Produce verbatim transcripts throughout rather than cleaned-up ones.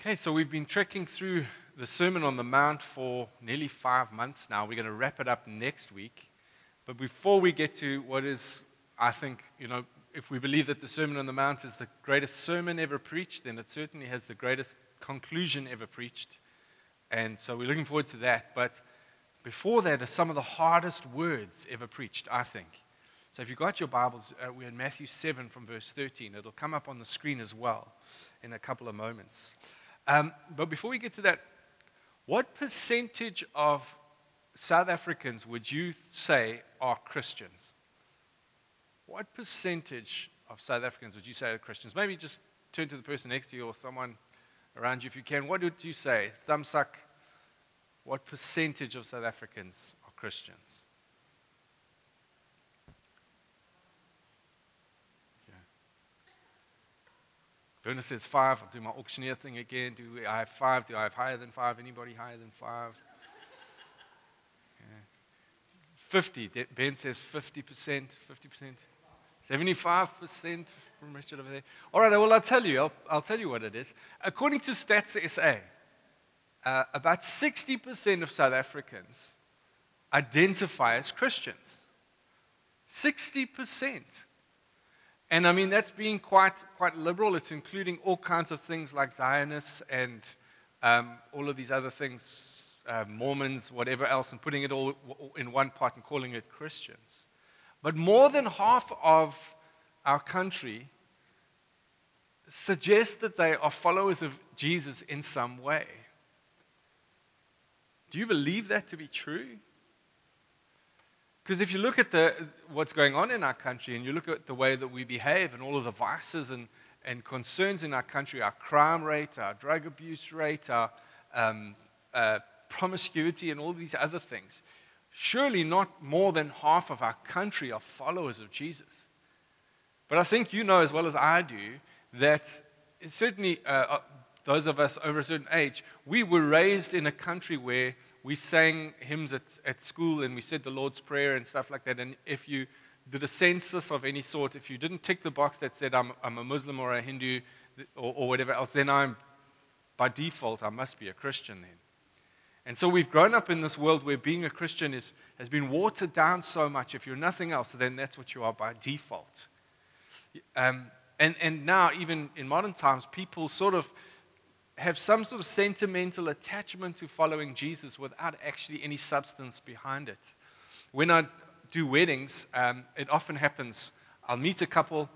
Okay, so we've been trekking through the Sermon on the Mount for nearly five months now. We're going to wrap it up next week. But before we get to what is, I think, you know, if we believe that the Sermon on the Mount is the greatest sermon ever preached, then it certainly has the greatest conclusion ever preached. And so we're looking forward to that. But before that are some of the hardest words ever preached, I think. So if you've got your Bibles, uh, we're in Matthew seven from verse thirteen. It'll come up on the screen as well in a couple of moments. Um, but before we get to that, what percentage of South Africans would you say are Christians? What percentage of South Africans would you say are Christians? Maybe just turn to the person next to you or someone around you if you can. What would you say? Thumbs up. What percentage of South Africans are Christians? Berna says five. I'll do my auctioneer thing again. Do I have five? Do I have higher than five? Anybody higher than five? Yeah. fifty. Ben says fifty percent. fifty percent. seventy-five percent from Richard over there. All right, well, I'll tell you. I'll, I'll tell you what it is. According to Stats S A, uh, about sixty percent of South Africans identify as Christians. sixty percent. And I mean, that's being quite quite liberal. It's including all kinds of things like Zionists and um, all of these other things, uh, Mormons, whatever else, and putting it all in one pot and calling it Christians. But more than half of our country suggest that they are followers of Jesus in some way. Do you believe that to be true? Because if you look at the, what's going on in our country and you look at the way that we behave and all of the vices and, and concerns in our country, our crime rate, our drug abuse rate, our um, uh, promiscuity and all these other things, surely not more than half of our country are followers of Jesus. But I think you know as well as I do that certainly uh, those of us over a certain age, we were raised in a country where we sang hymns at, at school and we said the Lord's Prayer and stuff like that. And if you did a census of any sort, if you didn't tick the box that said I'm, I'm a Muslim or a Hindu or, or whatever else, then I'm, by default, I must be a Christian then. And so we've grown up in this world where being a Christian is, has been watered down so much. If you're nothing else, then that's what you are by default. Um, and, and now, even in modern times, people sort of have some sort of sentimental attachment to following Jesus without actually any substance behind it. When I do weddings, um, it often happens, I'll meet a couple,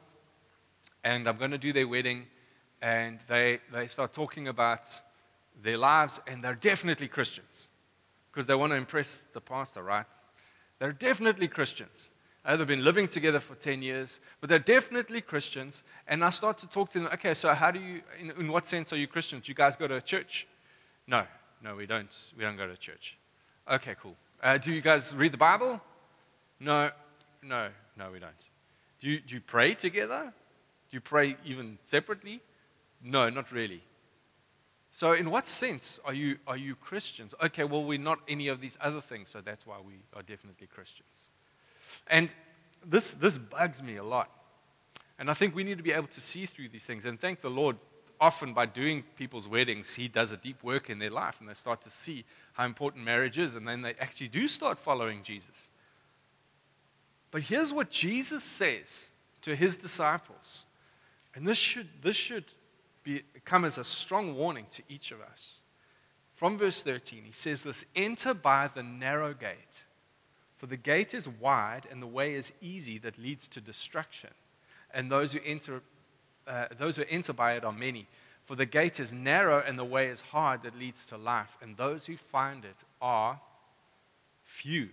and I'm going to do their wedding, and they, they start talking about their lives, and they're definitely Christians, because they want to impress the pastor, right? They're definitely Christians. Uh, they've been living together for ten years, but they're definitely Christians. And I start to talk to them, okay, so how do you, in, in what sense are you Christians? Do you guys go to a church? No, no, we don't. We don't go to church. Okay, cool. Uh, do you guys read the Bible? No, no, no, we don't. Do you, do you pray together? Do you pray even separately? No, not really. So in what sense are you, are you Christians? Okay, well, we're not any of these other things, so that's why we are definitely Christians. And this this bugs me a lot. And I think we need to be able to see through these things. And thank the Lord, often by doing people's weddings, He does a deep work in their life. And they start to see how important marriage is. And then they actually do start following Jesus. But here's what Jesus says to His disciples. And this should, this should be, come as a strong warning to each of us. From verse thirteen, He says this, "Enter by the narrow gate. For the gate is wide and the way is easy that leads to destruction. And those who enter, uh, those who enter by it are many. For the gate is narrow and the way is hard that leads to life. And those who find it are few."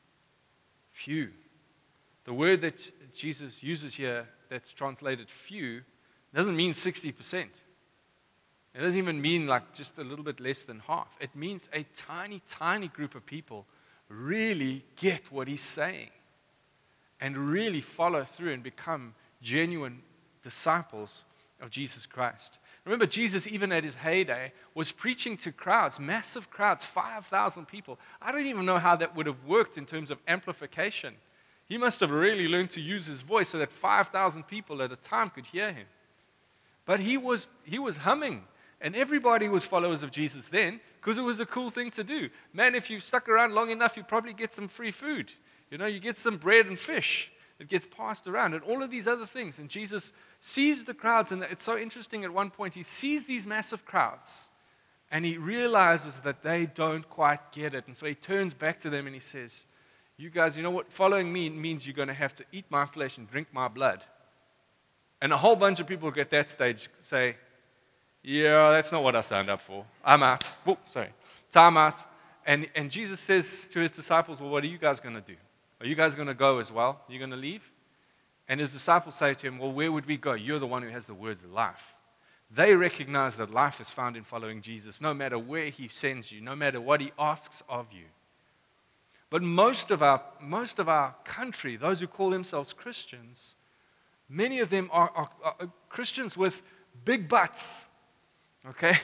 Few. The word that Jesus uses here that's translated few doesn't mean sixty percent. It doesn't even mean like just a little bit less than half. It means a tiny, tiny group of people really get what He's saying and really follow through and become genuine disciples of Jesus Christ. Remember, Jesus, even at His heyday, was preaching to crowds, massive crowds, five thousand people. I don't even know how that would have worked in terms of amplification. He must have really learned to use His voice so that five thousand people at a time could hear Him. But he was, he was humming And everybody was followers of Jesus then because it was a cool thing to do. Man, if you stuck around long enough, you probably get some free food. You know, you get some bread and fish. It gets passed around and all of these other things. And Jesus sees the crowds, and it's so interesting at one point, he sees these massive crowds, and he realizes that they don't quite get it. And so he turns back to them and he says, you guys, you know what? Following me means you're going to have to eat my flesh and drink my blood. And a whole bunch of people at that stage say, yeah, that's not what I signed up for. I'm out. Oh, sorry. Time out. And, and Jesus says to his disciples, well, what are you guys going to do? Are you guys going to go as well? Are you going to leave? And his disciples say to him, well, where would we go? You're the one who has the words of life. They recognize that life is found in following Jesus, no matter where he sends you, no matter what he asks of you. But most of our, most of our country, those who call themselves Christians, many of them are, are, are Christians with big butts. Okay?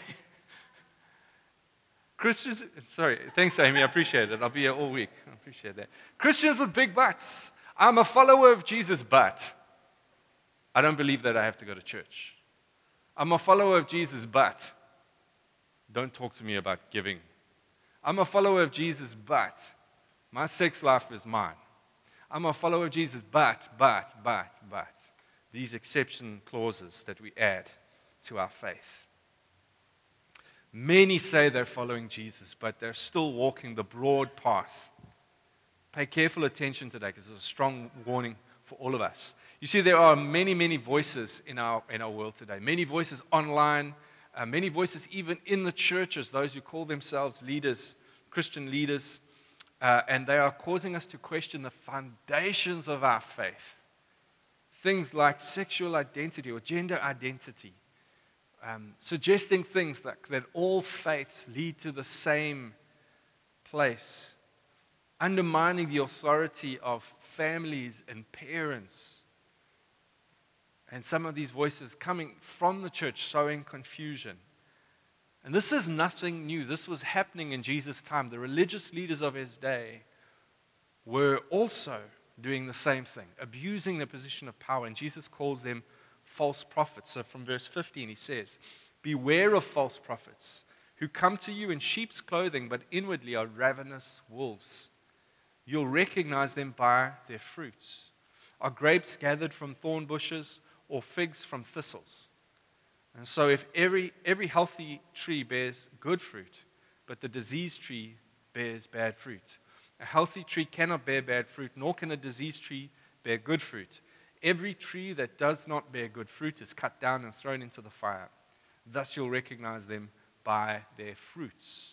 Christians, sorry, thanks Amy, I appreciate it. I'll be here all week. I appreciate that. Christians with big butts. I'm a follower of Jesus, but I don't believe that I have to go to church. I'm a follower of Jesus, but don't talk to me about giving. I'm a follower of Jesus, but my sex life is mine. I'm a follower of Jesus, but, but, but, but. These exception clauses that we add to our faith. Many say they're following Jesus, but they're still walking the broad path. Pay careful attention today because it's a strong warning for all of us. You see, there are many, many voices in our, in our world today. Many voices online, uh, many voices even in the churches, those who call themselves leaders, Christian leaders, uh, and they are causing us to question the foundations of our faith. Things like sexual identity or gender identity. Um, suggesting things like that all faiths lead to the same place, undermining the authority of families and parents, and some of these voices coming from the church sowing confusion. And this is nothing new. This was happening in Jesus' time. The religious leaders of his day were also doing the same thing, abusing their position of power, and Jesus calls them false prophets. So from verse fifteen, he says, beware of false prophets who come to you in sheep's clothing, but inwardly are ravenous wolves. You'll recognize them by their fruits. Are grapes gathered from thorn bushes or figs from thistles? And so if every, every healthy tree bears good fruit, but the diseased tree bears bad fruit. A healthy tree cannot bear bad fruit, nor can a diseased tree bear good fruit. Every tree that does not bear good fruit is cut down and thrown into the fire. Thus you'll recognize them by their fruits.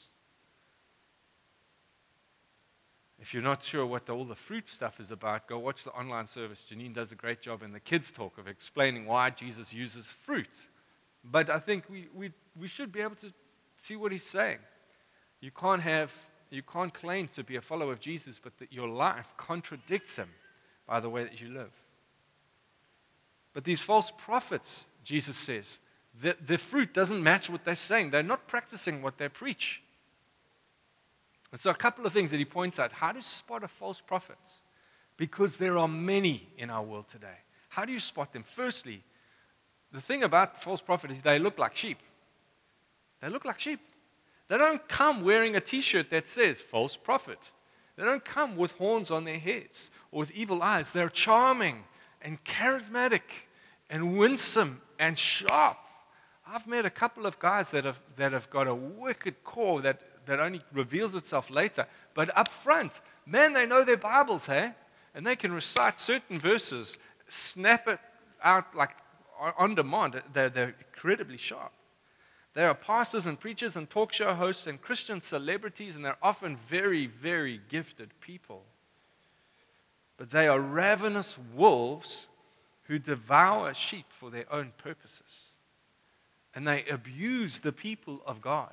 If you're not sure what the, all the fruit stuff is about, go watch the online service. Janine does a great job in the kids' talk of explaining why Jesus uses fruit. But I think we, we, we should be able to see what he's saying. You can't have, you can't claim to be a follower of Jesus, but that your life contradicts him by the way that you live. But these false prophets, Jesus says, the, the fruit doesn't match what they're saying. They're not practicing what they preach. And so a couple of things that he points out. How to spot a false prophet? Because there are many in our world today. How do you spot them? Firstly, the thing about false prophets is they look like sheep. They look like sheep. They don't come wearing a t-shirt that says false prophet. They don't come with horns on their heads or with evil eyes. They're charming and charismatic and winsome and sharp. I've met a couple of guys that have that have got a wicked core that, that only reveals itself later. But up front, man, they know their Bibles, hey? And they can recite certain verses, snap it out like on demand. They're, they're incredibly sharp. They are pastors and preachers and talk show hosts and Christian celebrities, and they're often very, very gifted people. But they are ravenous wolves who devour sheep for their own purposes. And they abuse the people of God.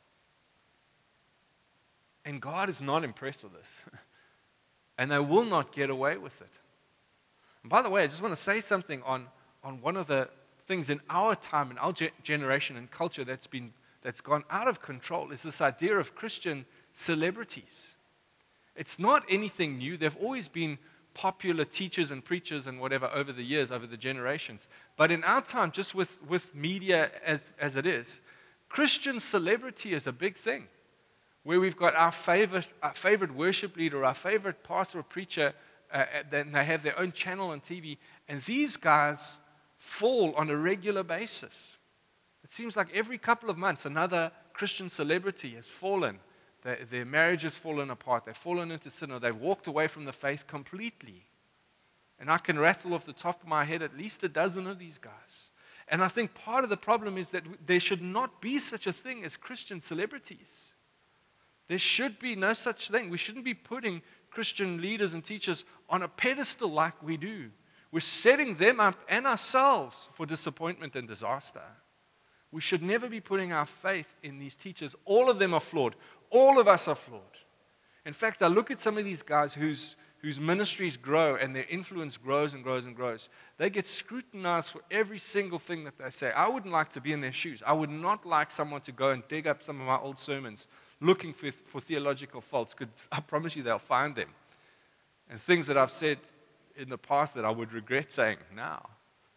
And God is not impressed with this. And they will not get away with it. And by the way, I just want to say something on, on one of the things in our time, in our ge- generation and culture that's been that's gone out of control is this idea of Christian celebrities. It's not anything new. They've always been popular teachers and preachers and whatever over the years, over the generations. But in our time, just with, with media as, as it is, Christian celebrity is a big thing, where we've got our favorite, our favorite worship leader, our favorite pastor or preacher, uh, then they have their own channel on T V, and these guys fall on a regular basis. It seems like every couple of months another Christian celebrity has fallen. Their, their marriage has fallen apart. They've fallen into sin, or they've walked away from the faith completely. And I can rattle off the top of my head at least a dozen of these guys. And I think part of the problem is that there should not be such a thing as Christian celebrities. There should be no such thing. We shouldn't be putting Christian leaders and teachers on a pedestal like we do. We're setting them up and ourselves for disappointment and disaster. We should never be putting our faith in these teachers. All of them are flawed. All of us are flawed. In fact, I look at some of these guys whose, whose ministries grow and their influence grows and grows and grows. They get scrutinized for every single thing that they say. I wouldn't like to be in their shoes. I would not like someone to go and dig up some of my old sermons looking for, for theological faults, because I promise you they'll find them. And things that I've said in the past that I would regret saying now.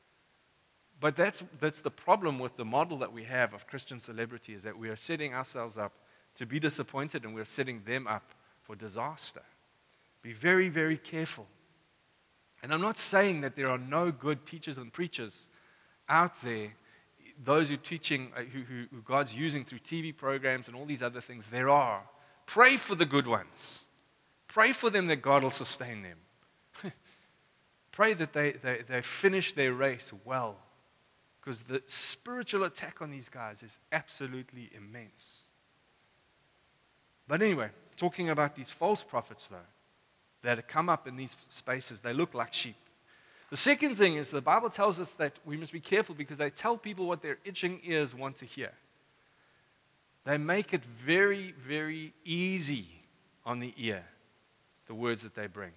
But that's, that's the problem with the model that we have of Christian celebrity, is that we are setting ourselves up to be disappointed, and we're setting them up for disaster. Be very, very careful. And I'm not saying that there are no good teachers and preachers out there, those who are teaching, who, who, who God's using through T V programs and all these other things. There are. Pray for the good ones. Pray for them that God will sustain them. Pray that they, they, they finish their race well, because the spiritual attack on these guys is absolutely immense. But anyway, talking about these false prophets, though, that come up in these spaces, they look like sheep. The second thing is the Bible tells us that we must be careful because they tell people what their itching ears want to hear. They make it very, very easy on the ear, the words that they bring.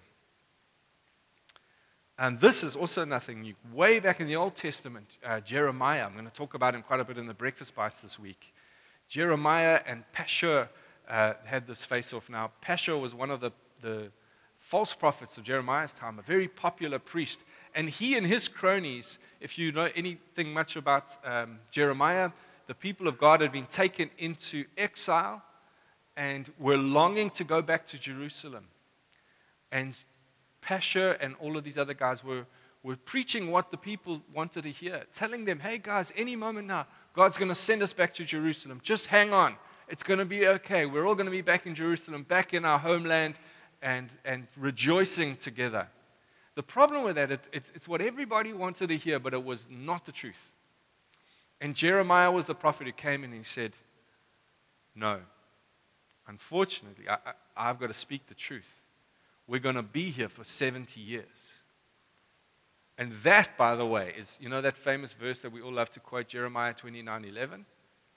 And this is also nothing new. Way back in the Old Testament, uh, Jeremiah, I'm going to talk about him quite a bit in the Breakfast Bites this week. Jeremiah and Pashur uh, had this face-off. Now, Pashur was one of the, the false prophets of Jeremiah's time, a very popular priest. And he and his cronies, if you know anything much about um, Jeremiah, the people of God had been taken into exile and were longing to go back to Jerusalem. And Pashur and all of these other guys were, were preaching what the people wanted to hear, telling them, hey guys, any moment now, God's going to send us back to Jerusalem. Just hang on. It's going to be okay. We're all going to be back in Jerusalem, back in our homeland, and, and rejoicing together. The problem with that, it, it, it's what everybody wanted to hear, but it was not the truth. And Jeremiah was the prophet who came in and he said, no, unfortunately, I, I, I've got to speak the truth. We're going to be here for seventy years. And that, by the way, is, you know that famous verse that we all love to quote, Jeremiah twenty-nine eleven?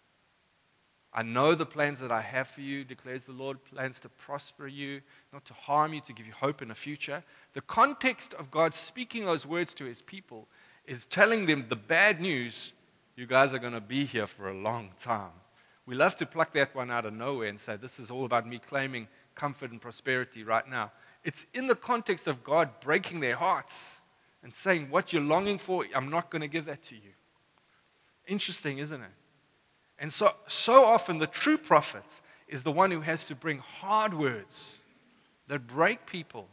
I know the plans that I have for you, declares the Lord, plans to prosper you, not to harm you, to give you hope in the future. The context of God speaking those words to his people is telling them the bad news, you guys are going to be here for a long time. We love to pluck that one out of nowhere and say, this is all about me claiming comfort and prosperity right now. It's in the context of God breaking their hearts and saying, what you're longing for, I'm not going to give that to you. Interesting, isn't it? And so, so often the true prophet is the one who has to bring hard words that break people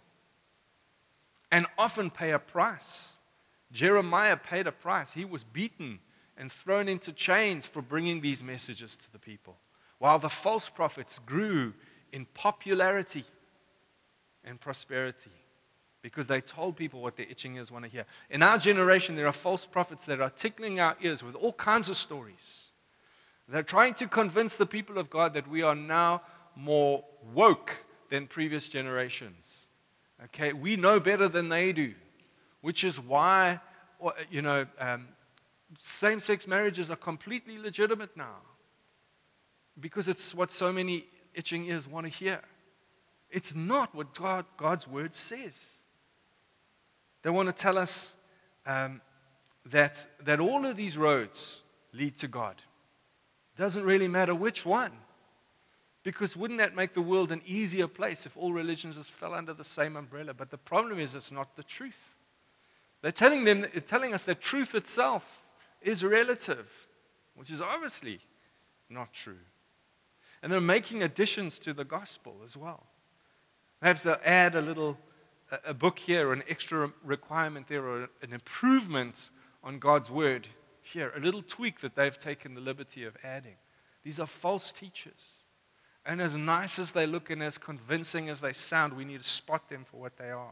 and often pay a price. Jeremiah paid a price. He was beaten and thrown into chains for bringing these messages to the people, while the false prophets grew in popularity and prosperity because they told people what their itching ears want to hear. In our generation, there are false prophets that are tickling our ears with all kinds of stories. They're trying to convince the people of God that we are now more woke than previous generations. Okay, we know better than they do, which is why, you know, um, same-sex marriages are completely legitimate now, because it's what so many itching ears want to hear. It's not what God, God's word says. They want to tell us um, that, that all of these roads lead to God. Doesn't really matter which one. Because wouldn't that make the world an easier place if all religions just fell under the same umbrella? But the problem is it's not the truth. They're telling them, telling us that truth itself is relative, which is obviously not true. And they're making additions to the gospel as well. Perhaps they'll add a little, a, a book here, or an extra requirement there, or an improvement on God's word here, a little tweak that they've taken the liberty of adding. These are false teachers. And as nice as they look and as convincing as they sound, we need to spot them for what they are.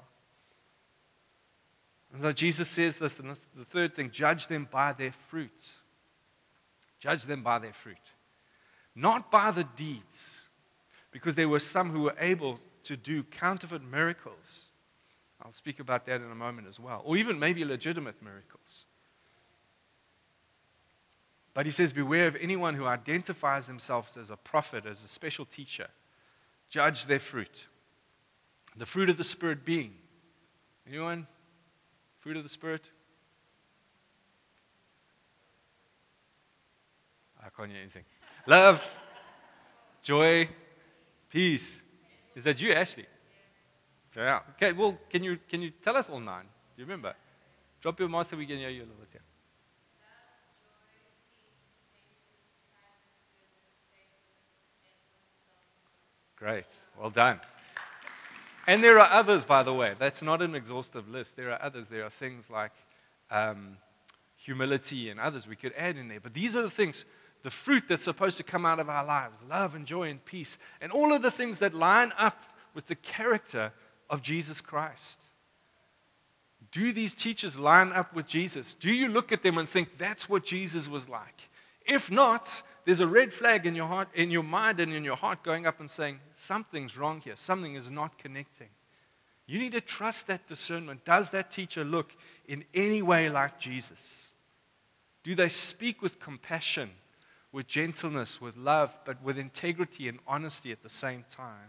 And so Jesus says this, and this, the third thing, judge them by their fruit. Judge them by their fruit. Not by the deeds, because there were some who were able to do counterfeit miracles. I'll speak about that in a moment as well. Or even maybe legitimate miracles. But he says, beware of anyone who identifies themselves as a prophet, as a special teacher. Judge their fruit. The fruit of the Spirit being. Anyone? Fruit of the Spirit? I can't hear anything. Love, joy, peace. Is that you, Ashley? Yeah. Okay, well, can you can you tell us all nine? Do you remember? Drop your mask so we can hear you a little bit here. Great. Well done. And there are others, by the way. That's not an exhaustive list. There are others. There are things like um, humility and others we could add in there. But these are the things, the fruit that's supposed to come out of our lives, love and joy and peace, and all of the things that line up with the character of Jesus Christ. Do these teachers line up with Jesus? Do you look at them and think that's what Jesus was like? If not, there's a red flag in your heart, in your mind and in your heart going up and saying, something's wrong here. Something is not connecting. You need to trust that discernment. Does that teacher look in any way like Jesus? Do they speak with compassion, with gentleness, with love, but with integrity and honesty at the same time?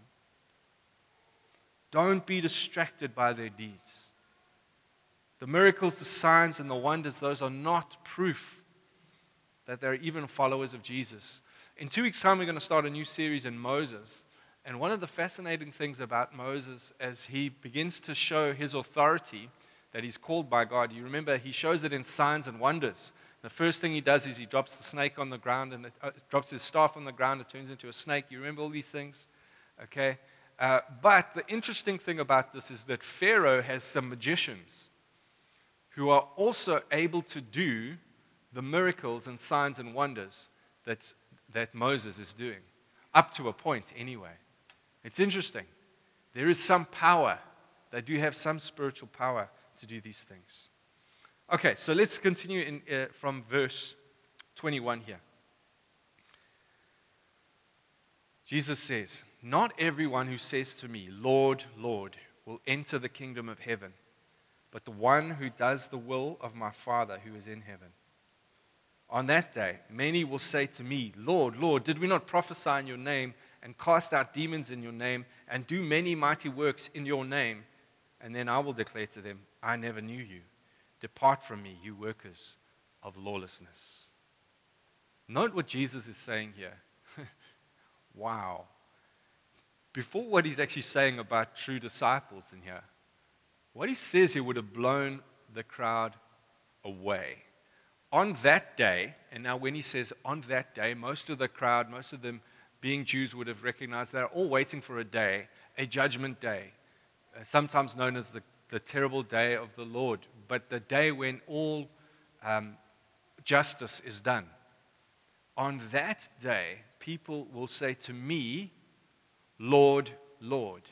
Don't be distracted by their deeds. The miracles, the signs, and the wonders, those are not proof that they're even followers of Jesus. In two weeks' time, we're going to start a new series in Moses. And one of the fascinating things about Moses, as he begins to show his authority, that he's called by God, you remember he shows it in signs and wonders. The first thing he does is he drops the snake on the ground, and it, uh, drops his staff on the ground, it turns into a snake. You remember all these things? Okay. Uh, but the interesting thing about this is that Pharaoh has some magicians who are also able to do the miracles and signs and wonders that, that Moses is doing, up to a point anyway. It's interesting. There is some power. They do have some spiritual power to do these things. Okay, so let's continue in, uh, from verse twenty-one here. Jesus says, not everyone who says to me, Lord, Lord, will enter the kingdom of heaven, but the one who does the will of my Father who is in heaven. On that day, many will say to me, Lord, Lord, did we not prophesy in your name and cast out demons in your name and do many mighty works in your name? And then I will declare to them, I never knew you. Depart from me, you workers of lawlessness. Note what Jesus is saying here. Wow. Before what he's actually saying about true disciples in here, what he says here would have blown the crowd away. On that day, and now when he says on that day, most of the crowd, most of them being Jews, would have recognized they're all waiting for a day, a judgment day, uh, sometimes known as the, the terrible day of the Lord, but the day when all um, justice is done. On that day, people will say to me, Lord, Lord.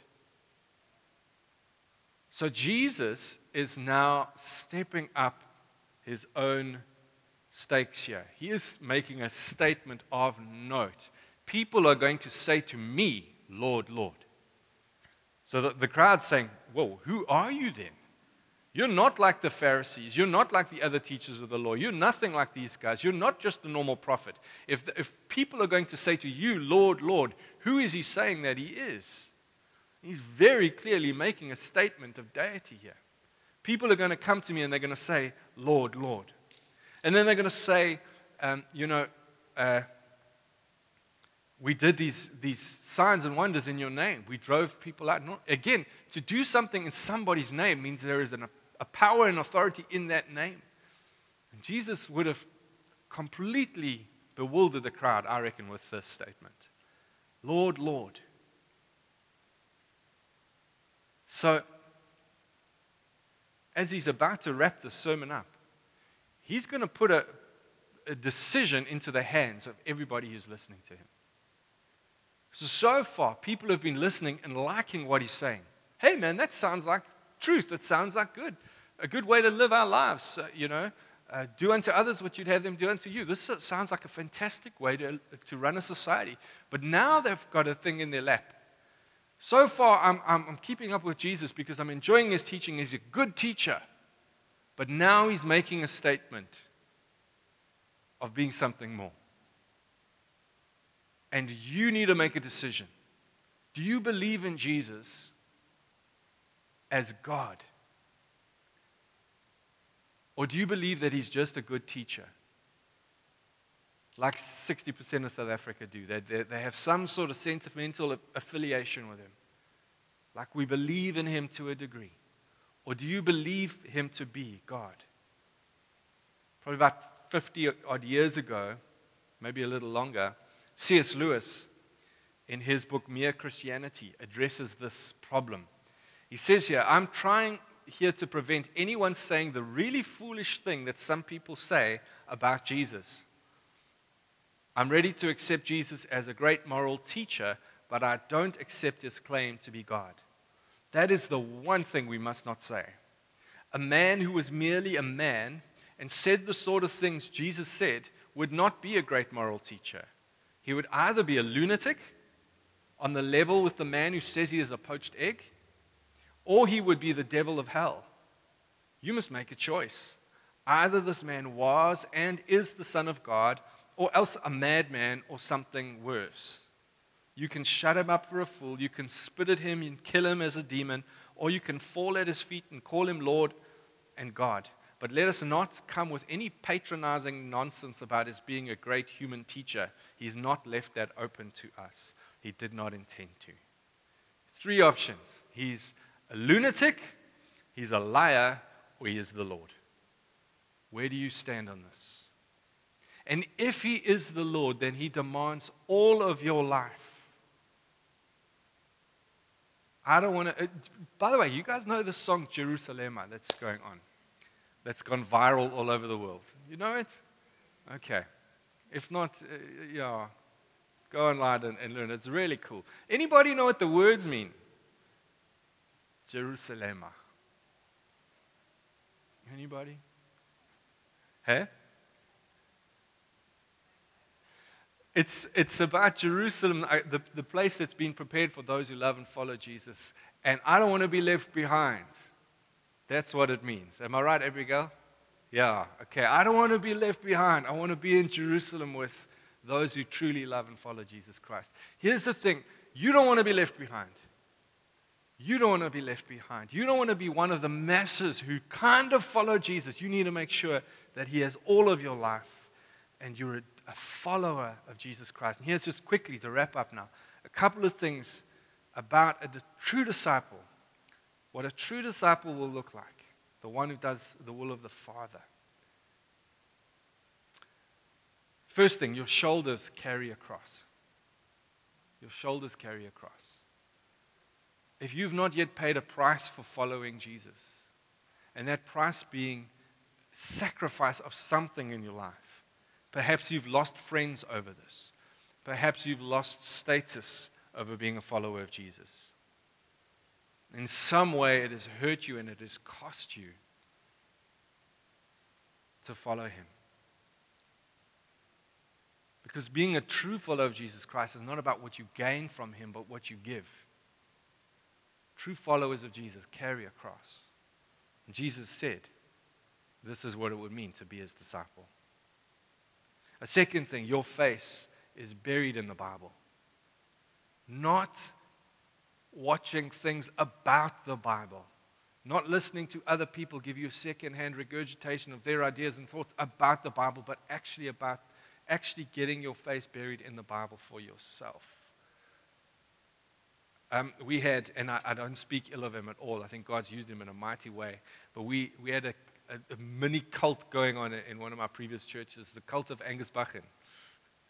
So Jesus is now stepping up his own stakes here. He is making a statement of note. People are going to say to me, Lord, Lord. So the, the crowd's saying, whoa, who are you then? You're not like the Pharisees. You're not like the other teachers of the law. You're nothing like these guys. You're not just a normal prophet. If, the, if people are going to say to you, Lord, Lord, who is he saying that he is? He's very clearly making a statement of deity here. People are going to come to me and they're going to say, Lord, Lord. And then they're going to say, um, you know, uh, we did these, these signs and wonders in your name. We drove people out. Not, again, to do something in somebody's name means there is an, a power and authority in that name. And Jesus would have completely bewildered the crowd, I reckon, with this statement. Lord, Lord. So, as he's about to wrap the sermon up, he's going to put a, a decision into the hands of everybody who's listening to him. So, so far, people have been listening and liking what he's saying. Hey, man, that sounds like truth. That sounds like good. A good way to live our lives, uh, you know. Uh, do unto others what you'd have them do unto you. This sounds like a fantastic way to, to run a society. But now they've got a thing in their lap. So far, I'm, I'm, I'm keeping up with Jesus because I'm enjoying his teaching. He's a good teacher. But now he's making a statement of being something more. And you need to make a decision. Do you believe in Jesus as God? Or do you believe that he's just a good teacher? Like sixty percent of South Africa do. They, they, they have some sort of sentimental affiliation with him. Like we believe in him to a degree. Or do you believe him to be God? Probably about fifty odd years ago, maybe a little longer, C S Lewis, in his book Mere Christianity, addresses this problem. He says here, I'm trying here to prevent anyone saying the really foolish thing that some people say about Jesus. I'm ready to accept Jesus as a great moral teacher, but I don't accept his claim to be God. That is the one thing we must not say. A man who was merely a man and said the sort of things Jesus said would not be a great moral teacher. He would either be a lunatic on the level with the man who says he is a poached egg, or he would be the devil of hell. You must make a choice. Either this man was and is the Son of God, or else a madman or something worse. You can shut him up for a fool, you can spit at him and kill him as a demon, or you can fall at his feet and call him Lord and God. But let us not come with any patronizing nonsense about his being a great human teacher. He's not left that open to us. He did not intend to. Three options. He's a lunatic, he's a liar, or he is the Lord. Where do you stand on this? And if he is the Lord, then he demands all of your life. I don't want to. By the way, you guys know the song Jerusalema that's going on, that's gone viral all over the world. You know it? Okay. If not, uh, yeah, go online and, and learn. It's really cool. Anybody know what the words mean? Jerusalema. Anybody? Hey? It's, it's about Jerusalem, the, the place that's been prepared for those who love and follow Jesus. And I don't want to be left behind. That's what it means. Am I right, Abigail? Yeah, okay. I don't want to be left behind. I want to be in Jerusalem with those who truly love and follow Jesus Christ. Here's the thing. You don't want to be left behind. You don't want to be left behind. You don't want to be one of the masses who kind of follow Jesus. You need to make sure that he has all of your life and you're a, a follower of Jesus Christ. And here's just quickly to wrap up now, a couple of things about a true disciple, what a true disciple will look like, the one who does the will of the Father. First thing, your shoulders carry a cross. Your shoulders carry a cross. If you've not yet paid a price for following Jesus, and that price being sacrifice of something in your life, perhaps you've lost friends over this. Perhaps you've lost status over being a follower of Jesus. In some way, it has hurt you and it has cost you to follow him. Because being a true follower of Jesus Christ is not about what you gain from him, but what you give. True followers of Jesus carry a cross. And Jesus said, this is what it would mean to be his disciple. A second thing, your face is buried in the Bible. Not watching things about the Bible. Not listening to other people give you a second-hand regurgitation of their ideas and thoughts about the Bible, but actually about actually getting your face buried in the Bible for yourself. Um, we had, and I, I don't speak ill of him at all, I think God's used him in a mighty way, but we, we had a, a, a mini cult going on in one of my previous churches, the cult of Angus Buchan.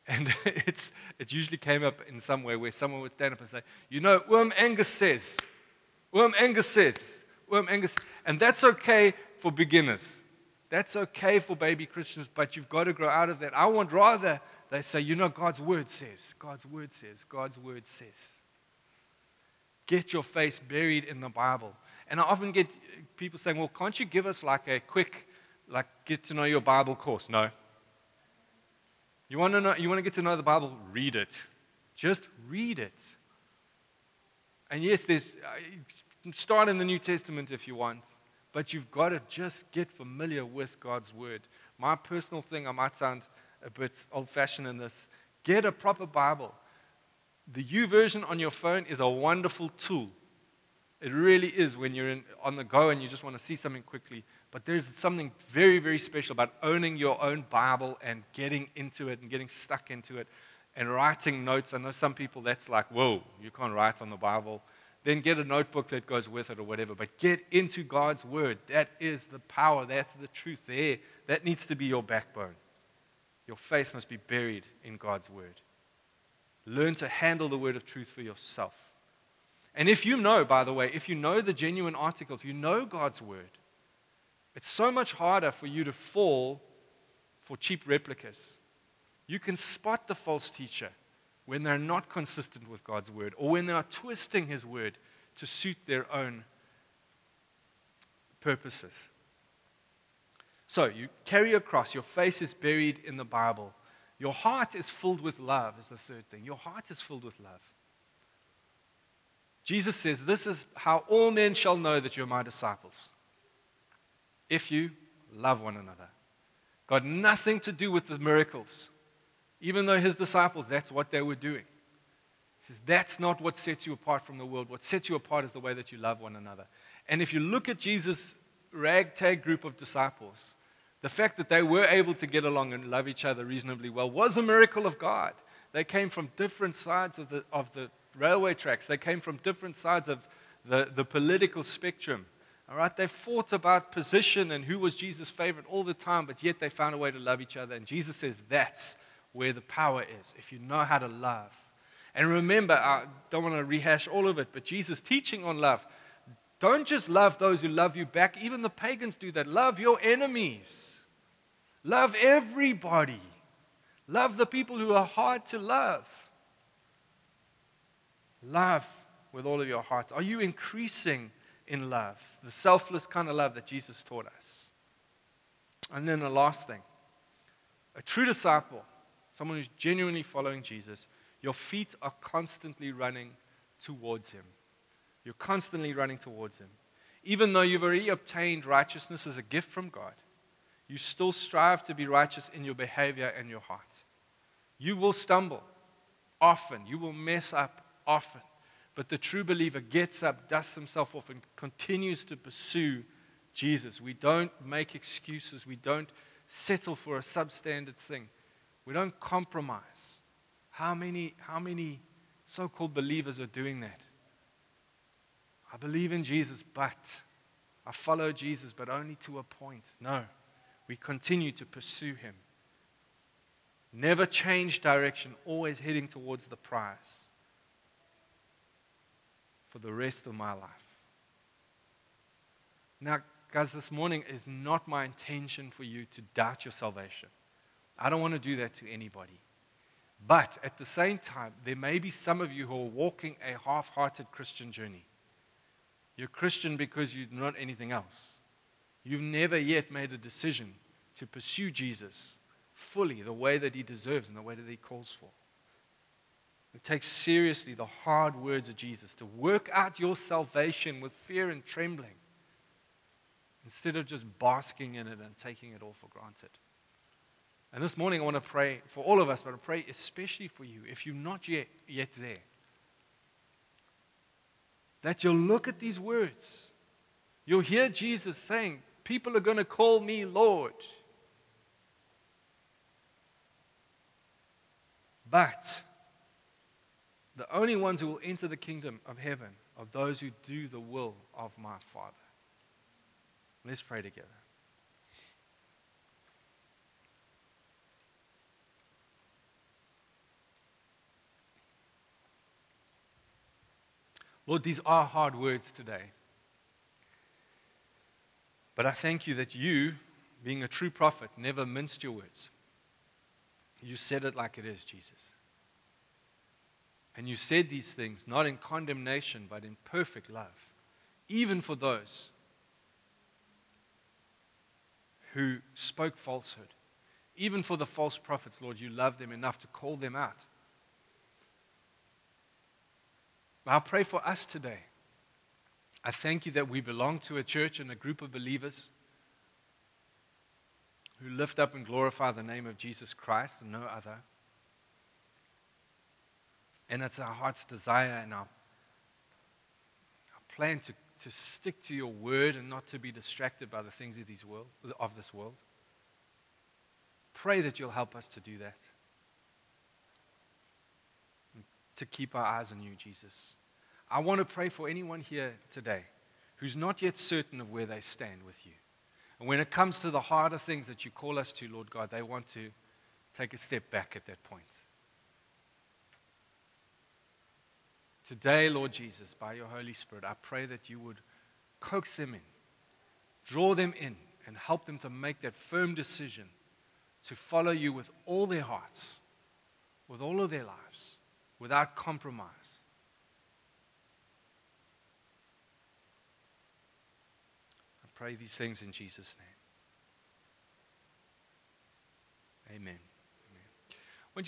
And it's, it usually came up in some way where someone would stand up and say, you know, Oom Angus says, Oom Angus says, Oom Angus, and that's okay for beginners. That's okay for baby Christians, but you've got to grow out of that. I want rather they say, you know, God's word says, God's word says, God's word says. Get your face buried in the Bible. And I often get people saying, well, can't you give us like a quick, like, get to know your Bible course? No. You want to know, you want to get to know the Bible? Read it. Just read it. And yes, there's, uh, start in the New Testament if you want, but you've got to just get familiar with God's word. My personal thing, I might sound a bit old-fashioned in this, get a proper Bible. The YouVersion on your phone is a wonderful tool. It really is when you're in, on the go and you just want to see something quickly. But there's something very, very special about owning your own Bible and getting into it and getting stuck into it and writing notes. I know some people that's like, whoa, you can't write on the Bible. Then get a notebook that goes with it or whatever. But get into God's word. That is the power. That's the truth there. That needs to be your backbone. Your face must be buried in God's word. Learn to handle the word of truth for yourself. And if you know, by the way, if you know the genuine articles, you know God's word, it's so much harder for you to fall for cheap replicas. You can spot the false teacher when they're not consistent with God's word or when they are twisting his word to suit their own purposes. So you carry a cross, your face is buried in the Bible. Your heart is filled with love is the third thing. Your heart is filled with love. Jesus says, this is how all men shall know that you're my disciples. If you love one another. Got nothing to do with the miracles. Even though his disciples, that's what they were doing. He says, that's not what sets you apart from the world. What sets you apart is the way that you love one another. And if you look at Jesus' ragtag group of disciples, the fact that they were able to get along and love each other reasonably well was a miracle of God. They came from different sides of the, of the railway tracks. They came from different sides of the, the political spectrum. All right, they fought about position and who was Jesus' favorite all the time, but yet they found a way to love each other. And Jesus says that's where the power is, if you know how to love. And remember, I don't want to rehash all of it, but Jesus' teaching on love, don't just love those who love you back. Even the pagans do that. Love your enemies. Love everybody. Love the people who are hard to love. Love with all of your heart. Are you increasing in love? The selfless kind of love that Jesus taught us. And then the last thing. A true disciple, someone who's genuinely following Jesus, your feet are constantly running towards him. You're constantly running towards him. Even though you've already obtained righteousness as a gift from God, you still strive to be righteous in your behavior and your heart. You will stumble often. You will mess up often. But the true believer gets up, dusts himself off, and continues to pursue Jesus. We don't make excuses. We don't settle for a substandard thing. We don't compromise. How many, how many so-called believers are doing that? I believe in Jesus, but I follow Jesus, but only to a point. No, we continue to pursue him. Never change direction, always heading towards the prize for the rest of my life. Now, guys, this morning is not my intention for you to doubt your salvation. I don't want to do that to anybody. But at the same time, there may be some of you who are walking a half-hearted Christian journey. You're Christian because you're not anything else. You've never yet made a decision to pursue Jesus fully, the way that he deserves and the way that he calls for. And take seriously the hard words of Jesus to work out your salvation with fear and trembling instead of just basking in it and taking it all for granted. And this morning I want to pray for all of us, but I pray especially for you, if you're not yet, yet there, that you'll look at these words. You'll hear Jesus saying, people are going to call me Lord. But the only ones who will enter the kingdom of heaven are those who do the will of my Father. Let's pray together. Lord, these are hard words today. But I thank you that you, being a true prophet, never minced your words. You said it like it is, Jesus. And you said these things not in condemnation, but in perfect love, even for those who spoke falsehood. Even for the false prophets, Lord, you loved them enough to call them out. I pray for us today. I thank you that we belong to a church and a group of believers who lift up and glorify the name of Jesus Christ and no other. And it's our heart's desire and our, our plan to, to stick to your word and not to be distracted by the things of, these world, of this world. Pray that you'll help us to do that. To keep our eyes on you, Jesus. I want to pray for anyone here today who's not yet certain of where they stand with you. And when it comes to the harder things that you call us to, Lord God, they want to take a step back at that point. Today, Lord Jesus, by your Holy Spirit, I pray that you would coax them in, draw them in, and help them to make that firm decision to follow you with all their hearts, with all of their lives, without compromise. I pray these things in Jesus' name. Amen.